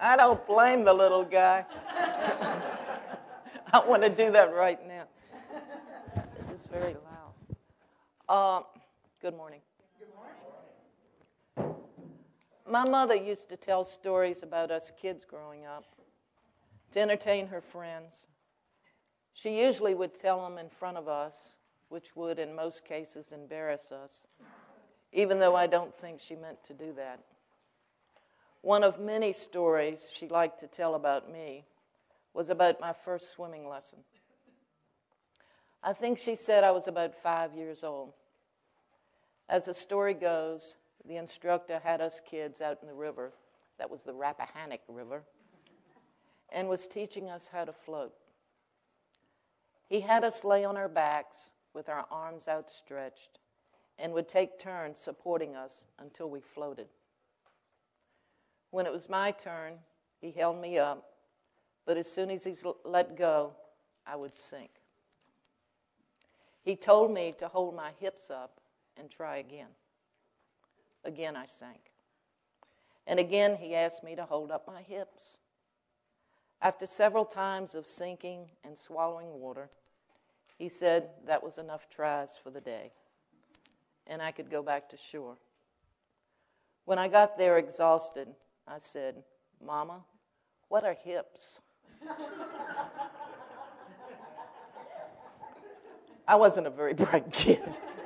I don't blame the little guy. I want to do that right now. This is very loud. Good morning. Good morning. My mother used to tell stories about us kids growing up to entertain her friends. She usually would tell them in front of us, which would, in most cases, embarrass us, even though I don't think she meant to do that. One of many stories she liked to tell about me was about my first swimming lesson. I think she said I was about 5 years old. As the story goes, the instructor had us kids out in the river, that was the Rappahannock River, and was teaching us how to float. He had us lay on our backs with our arms outstretched and would take turns supporting us until we floated. When it was my turn, he held me up, but as soon as he let go, I would sink. He told me to hold my hips up and try again. Again, I sank. And again, he asked me to hold up my hips. After several times of sinking and swallowing water, he said that was enough tries for the day, and I could go back to shore. When I got there exhausted, I said, "Mama, what are hips?" I wasn't a very bright kid.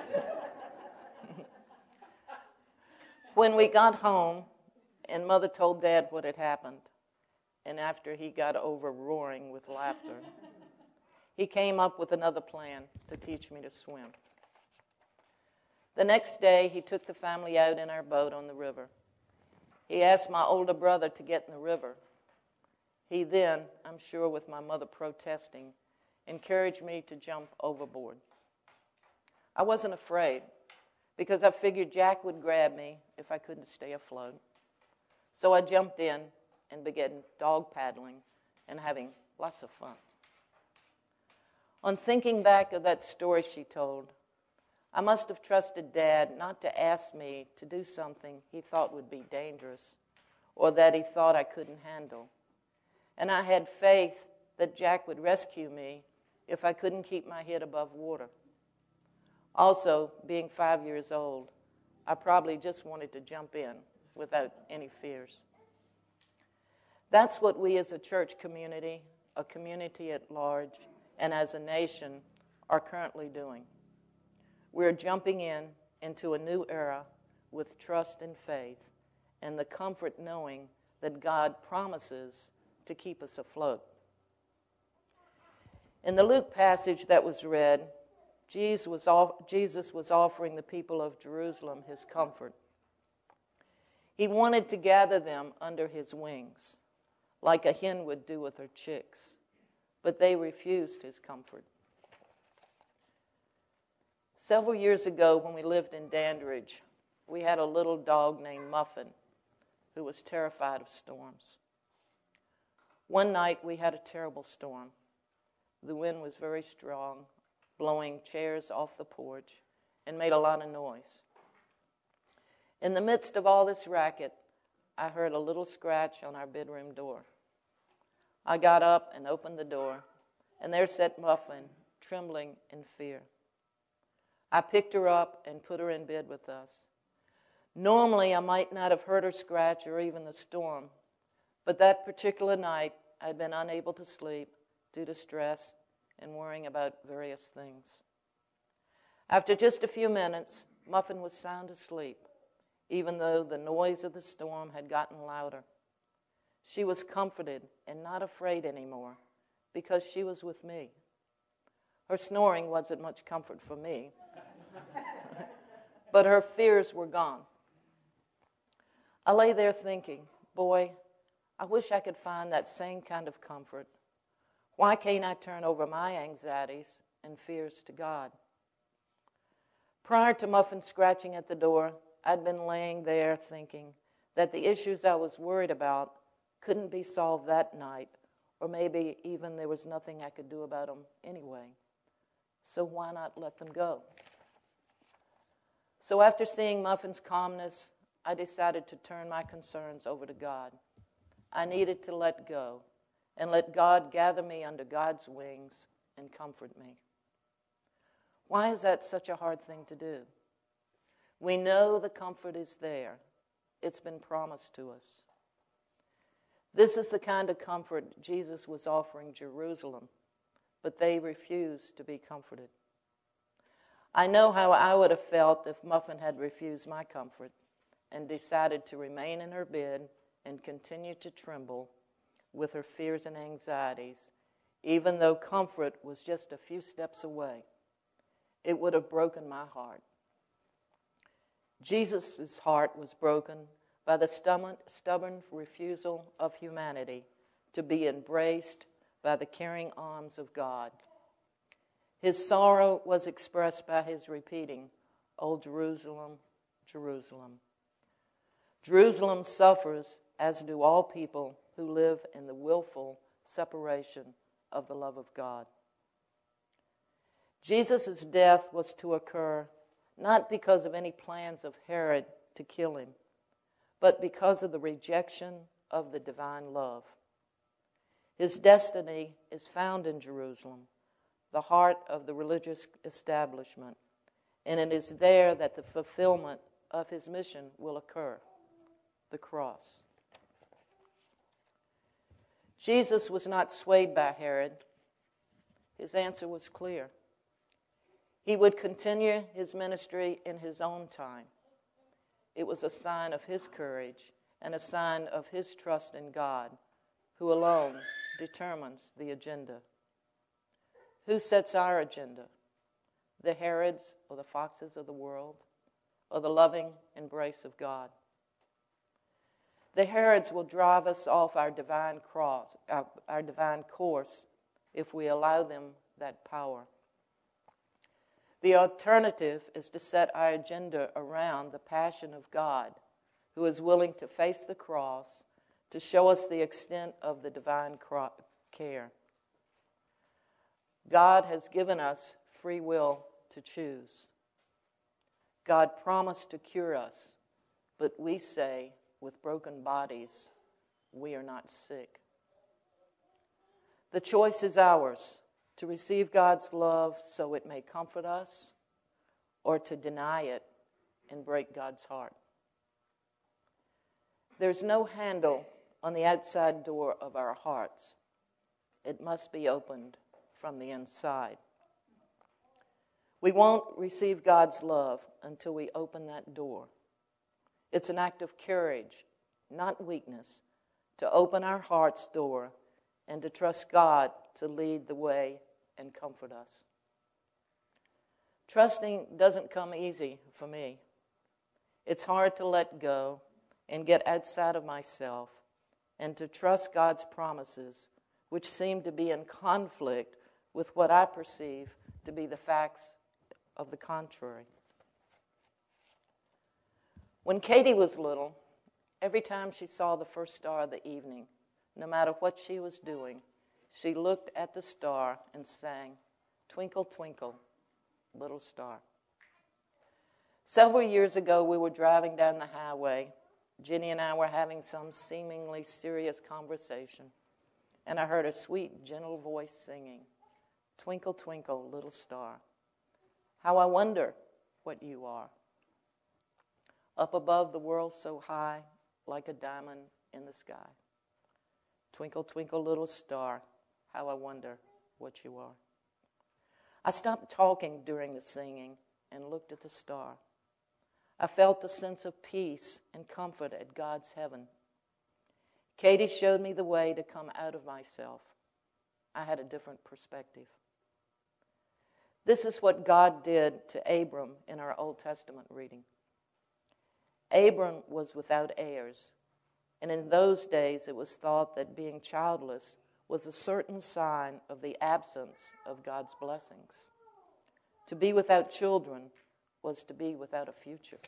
When we got home, and Mother told Dad what had happened, and after he got over roaring with laughter, he came up with another plan to teach me to swim. The next day, he took the family out in our boat on the river. He asked my older brother to get in the river. He then, I'm sure with my mother protesting, encouraged me to jump overboard. I wasn't afraid because I figured Jack would grab me if I couldn't stay afloat. So I jumped in and began dog paddling and having lots of fun. On thinking back of that story she told, I must have trusted Dad not to ask me to do something he thought would be dangerous or that he thought I couldn't handle. And I had faith that Jack would rescue me if I couldn't keep my head above water. Also, being 5 years old, I probably just wanted to jump in without any fears. That's what we as a church community, a community at large, and as a nation are currently doing. We're jumping into a new era with trust and faith and the comfort knowing that God promises to keep us afloat. In the Luke passage that was read, Jesus was offering the people of Jerusalem his comfort. He wanted to gather them under his wings, like a hen would do with her chicks, but they refused his comfort. Several years ago, when we lived in Dandridge, we had a little dog named Muffin who was terrified of storms. One night, we had a terrible storm. The wind was very strong, blowing chairs off the porch, and made a lot of noise. In the midst of all this racket, I heard a little scratch on our bedroom door. I got up and opened the door, and there sat Muffin, trembling in fear. I picked her up and put her in bed with us. Normally, I might not have heard her scratch or even the storm, but that particular night, I'd been unable to sleep due to stress and worrying about various things. After just a few minutes, Muffin was sound asleep, even though the noise of the storm had gotten louder. She was comforted and not afraid anymore because she was with me. Her snoring wasn't much comfort for me, but her fears were gone. I lay there thinking, boy, I wish I could find that same kind of comfort. Why can't I turn over my anxieties and fears to God? Prior to Muffin scratching at the door, I'd been laying there thinking that the issues I was worried about couldn't be solved that night, or maybe even there was nothing I could do about them anyway. So why not let them go? So after seeing Muffin's calmness, I decided to turn my concerns over to God. I needed to let go and let God gather me under God's wings and comfort me. Why is that such a hard thing to do? We know the comfort is there. It's been promised to us. This is the kind of comfort Jesus was offering Jerusalem, but they refused to be comforted. I know how I would have felt if Muffin had refused my comfort and decided to remain in her bed and continue to tremble with her fears and anxieties, even though comfort was just a few steps away. It would have broken my heart. Jesus' heart was broken by the stubborn refusal of humanity to be embraced by the caring arms of God. His sorrow was expressed by his repeating, "O Jerusalem, Jerusalem." Jerusalem suffers, as do all people who live in the willful separation of the love of God. Jesus' death was to occur not because of any plans of Herod to kill him, but because of the rejection of the divine love. His destiny is found in Jerusalem, the heart of the religious establishment, and it is there that the fulfillment of his mission will occur, the cross. Jesus was not swayed by Herod. His answer was clear. He would continue his ministry in his own time. It was a sign of his courage and a sign of his trust in God, who alone determines the agenda. Who sets our agenda? The Herods or the foxes of the world, or the loving embrace of God? The Herods will drive us off our divine course if we allow them that power. The alternative is to set our agenda around the passion of God, who is willing to face the cross to show us the extent of the divine care. God has given us free will to choose. God promised to cure us, but we say, with broken bodies, we are not sick. The choice is ours, to receive God's love so it may comfort us, or to deny it and break God's heart. There's no handle on the outside door of our hearts. It must be opened from the inside. We won't receive God's love until we open that door. It's an act of courage, not weakness, to open our heart's door and to trust God to lead the way and comfort us. Trusting doesn't come easy for me. It's hard to let go and get outside of myself and to trust God's promises, which seem to be in conflict with what I perceive to be the facts of the contrary. When Katie was little, every time she saw the first star of the evening, no matter what she was doing, she looked at the star and sang, "Twinkle, twinkle, little star." Several years ago, we were driving down the highway. Jenny and I were having some seemingly serious conversation, and I heard a sweet, gentle voice singing, "Twinkle, twinkle, little star, how I wonder what you are. Up above the world so high, like a diamond in the sky. Twinkle, twinkle, little star, how I wonder what you are." I stopped talking during the singing and looked at the star. I felt a sense of peace and comfort at God's heaven. Katie showed me the way to come out of myself. I had a different perspective. This is what God did to Abram in our Old Testament reading. Abram was without heirs, and in those days it was thought that being childless was a certain sign of the absence of God's blessings. To be without children was to be without a future.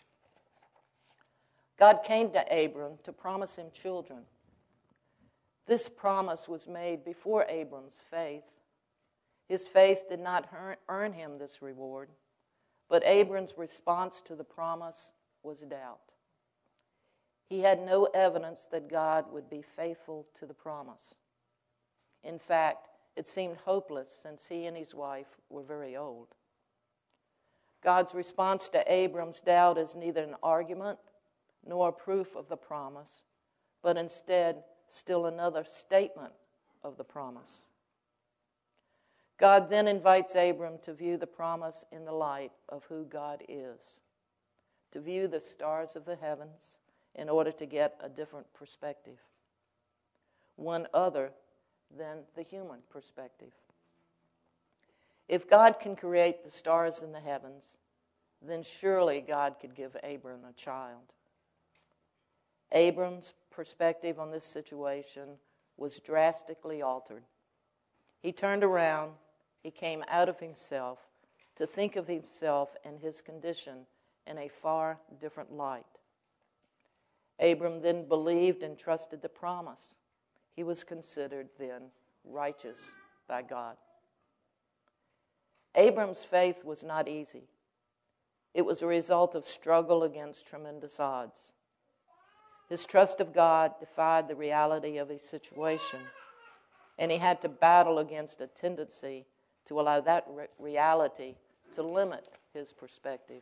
God came to Abram to promise him children. This promise was made before Abram's faith. His faith did not earn him this reward, but Abram's response to the promise was doubt. He had no evidence that God would be faithful to the promise. In fact, it seemed hopeless since he and his wife were very old. God's response to Abram's doubt is neither an argument nor proof of the promise, but instead still another statement of the promise. God then invites Abram to view the promise in the light of who God is, to view the stars of the heavens in order to get a different perspective, one other than the human perspective. If God can create the stars in the heavens, then surely God could give Abram a child. Abram's perspective on this situation was drastically altered. He turned around, he came out of himself to think of himself and his condition in a far different light. Abram then believed and trusted the promise. He was considered then righteous by God. Abram's faith was not easy. It was a result of struggle against tremendous odds. His trust of God defied the reality of his situation, and he had to battle against a tendency to allow that reality to limit his perspective.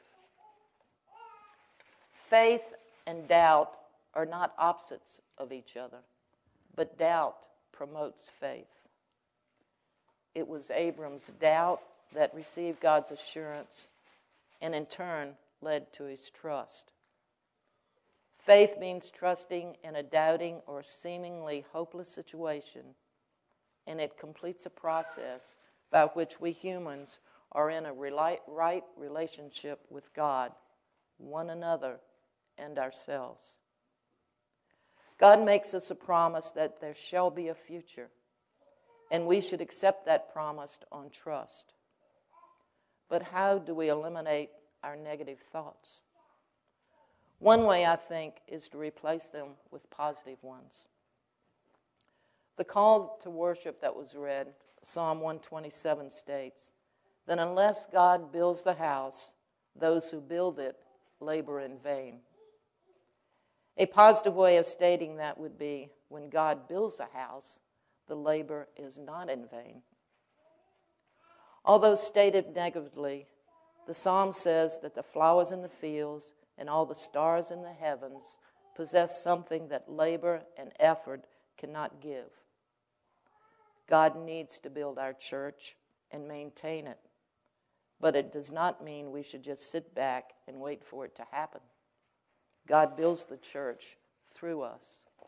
Faith and doubt are not opposites of each other, but doubt promotes faith. It was Abram's doubt that received God's assurance and in turn led to his trust. Faith means trusting in a doubting or seemingly hopeless situation, and it completes a process by which we humans are in a right relationship with God, one another, and ourselves. God makes us a promise that there shall be a future, and we should accept that promise on trust. But how do we eliminate our negative thoughts? One way, I think, is to replace them with positive ones. The call to worship that was read, Psalm 127 states, that unless God builds the house, those who build it labor in vain. A positive way of stating that would be, when God builds a house, the labor is not in vain. Although stated negatively, the psalm says that the flowers in the fields and all the stars in the heavens possess something that labor and effort cannot give. God needs to build our church and maintain it, but it does not mean we should just sit back and wait for it to happen. God builds the church through us.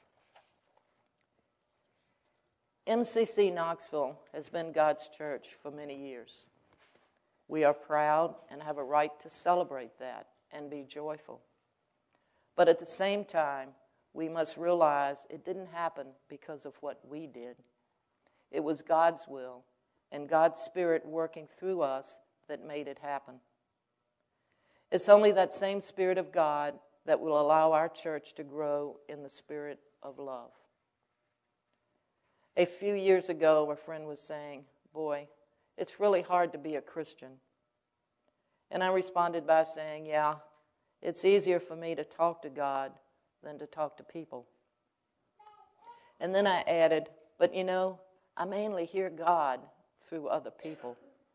MCC Knoxville has been God's church for many years. We are proud and have a right to celebrate that and be joyful. But at the same time, we must realize it didn't happen because of what we did. It was God's will and God's Spirit working through us that made it happen. It's only that same Spirit of God that will allow our church to grow in the spirit of love. A few years ago, a friend was saying, "Boy, it's really hard to be a Christian." And I responded by saying, "Yeah, it's easier for me to talk to God than to talk to people." And then I added, "But you know, I mainly hear God through other people."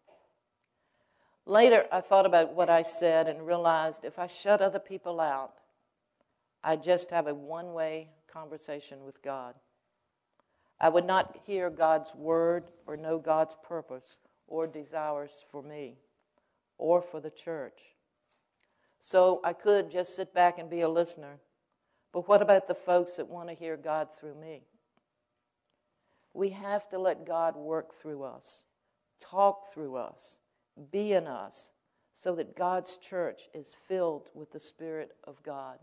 Later, I thought about what I said and realized if I shut other people out, I'd just have a one-way conversation with God. I would not hear God's word or know God's purpose or desires for me or for the church. So I could just sit back and be a listener. But what about the folks that want to hear God through me? We have to let God work through us, talk through us, be in us, so that God's church is filled with the Spirit of God.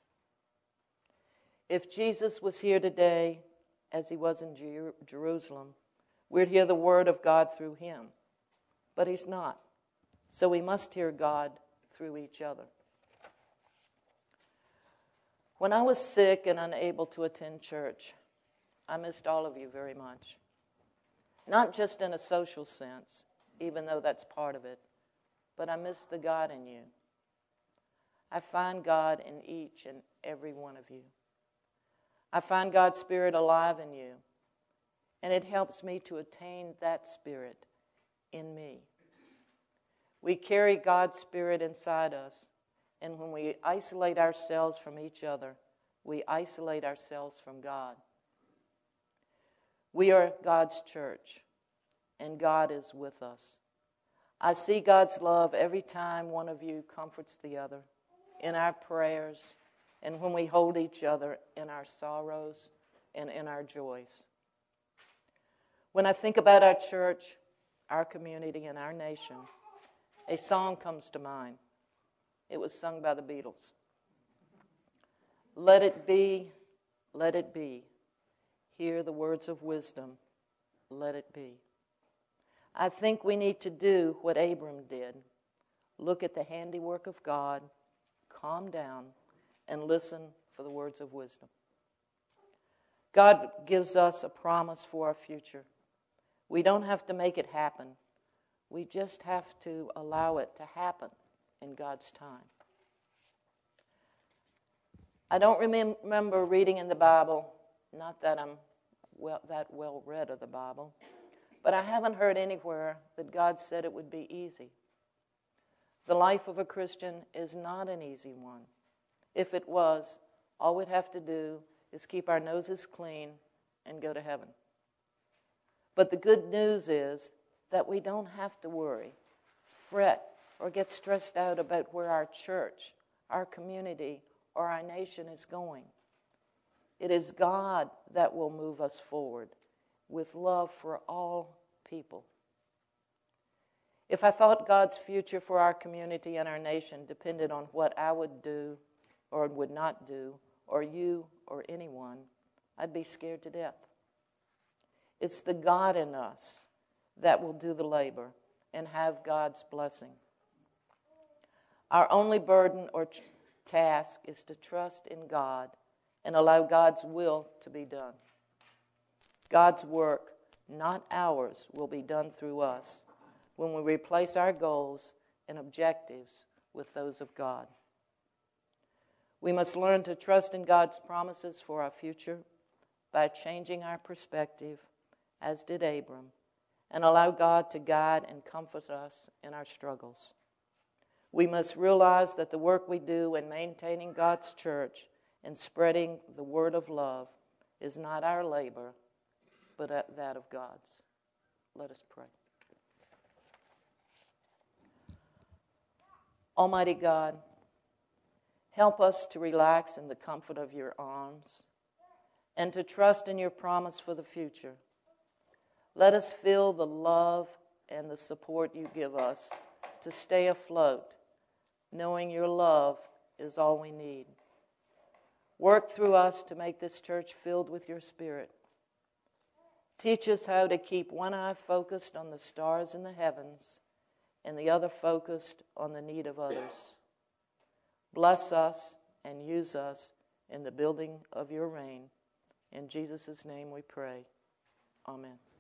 If Jesus was here today, as he was in Jerusalem, we'd hear the word of God through him. But he's not. So we must hear God through each other. When I was sick and unable to attend church, I missed all of you very much. Not just in a social sense, even though that's part of it, but I miss the God in you. I find God in each and every one of you. I find God's Spirit alive in you, and it helps me to attain that Spirit in me. We carry God's Spirit inside us, and when we isolate ourselves from each other, we isolate ourselves from God. We are God's church, and God is with us. I see God's love every time one of you comforts the other, in our prayers, and when we hold each other in our sorrows and in our joys. When I think about our church, our community, and our nation, a song comes to mind. It was sung by the Beatles. Let it be, let it be. Hear the words of wisdom, let it be. I think we need to do what Abram did. Look at the handiwork of God, calm down, and listen for the words of wisdom. God gives us a promise for our future. We don't have to make it happen. We just have to allow it to happen in God's time. I don't remember reading in the Bible, not that I'm that well read of the Bible, but I haven't heard anywhere that God said it would be easy. The life of a Christian is not an easy one. If it was, all we'd have to do is keep our noses clean and go to heaven. But the good news is that we don't have to worry, fret, or get stressed out about where our church, our community, or our nation is going. It is God that will move us forward with love for all people. If I thought God's future for our community and our nation depended on what I would do or would not do, or you or anyone, I'd be scared to death. It's the God in us that will do the labor and have God's blessing. Our only burden or task is to trust in God and allow God's will to be done. God's work, not ours, will be done through us when we replace our goals and objectives with those of God. We must learn to trust in God's promises for our future by changing our perspective, as did Abram, and allow God to guide and comfort us in our struggles. We must realize that the work we do in maintaining God's church and spreading the word of love is not our labor, but that of God's. Let us pray. Almighty God, help us to relax in the comfort of your arms and to trust in your promise for the future. Let us feel the love and the support you give us to stay afloat, knowing your love is all we need. Work through us to make this church filled with your Spirit. Teach us how to keep one eye focused on the stars in the heavens and the other focused on the need of others. Bless us and use us in the building of your reign. In Jesus' name we pray. Amen.